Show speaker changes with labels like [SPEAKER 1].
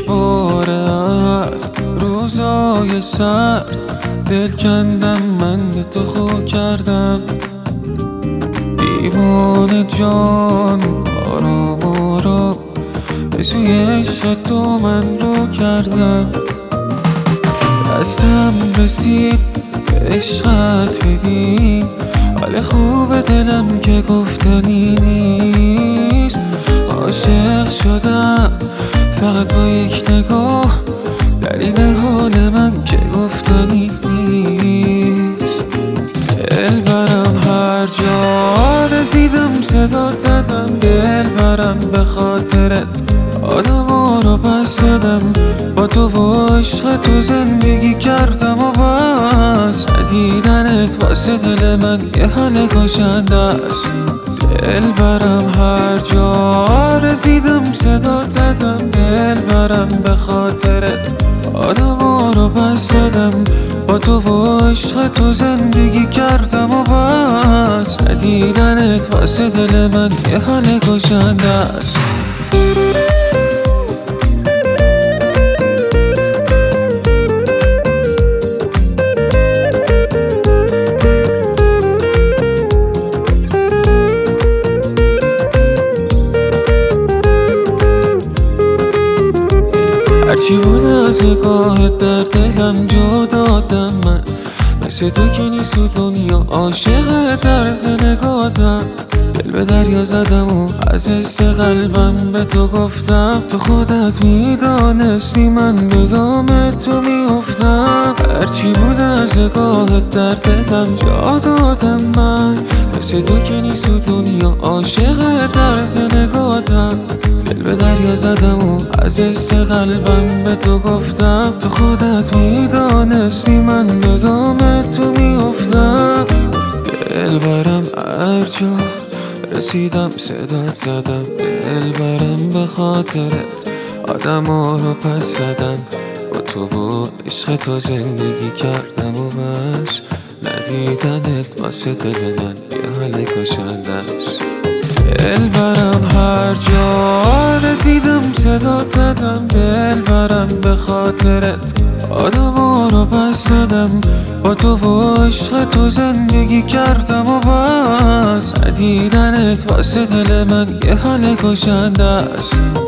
[SPEAKER 1] باره از روزای سرد دل کندم، من به تو خو کردم. دیوانه جان آرام آرام به سوی عشق تو من رو کردم. دستم رسید به عشقت، ببین حال خوب دلم که گفتنی نیست. عاشق شدم فقط با یک نگاه، دلیل حال من که گفتنی نیست. دل برم هر جا رسیدم صدا زدم، دل برم به خاطرت آدم رو پس دادم. با تو و عشق تو زندگی کردم و بس، ندیدنت واسه دل من یه حال کشنده است. دل برم هر جا رسیدم صدا زدم، دل برم به خاطرت آدم رو پس دادم. با تو و عشق تو زندگی کردم و بس، ندیدنت واسه دل من یه حال کشنده است. هرچی بود از نگاهت در دلم جا دادم من، مثل تو که نیست تو دنیا عاشق طرز نگاتم. دل به دریا زدم و از حس قلبم به تو گفتم، تو خودت میدانستی من به دام تو میافتم. هرچی بود از نگاهت در دلم جا دادم من، مثل تو که نیست تو دنیا عاشق طرز نگاتم. دل به دریا زدم و از حس قلبم به تو گفتم، تو خودت میدانستی من به دام تو میافتم. دل برم هر جا رسیدم صدات زدم، دل برم به خاطرت آدم رو پس زدم. با تو و عشق تو زندگی کردم و بس، ندیدنت واسه دل من یه حال کشنده است. دل برم هر جا رسیدم صدات زدم، دل برم به خاطرت آدم رو پس دادم. با تو و عشق تو زندگی کردم و بس، ندیدنت واسه دل من یه حال کشنده است.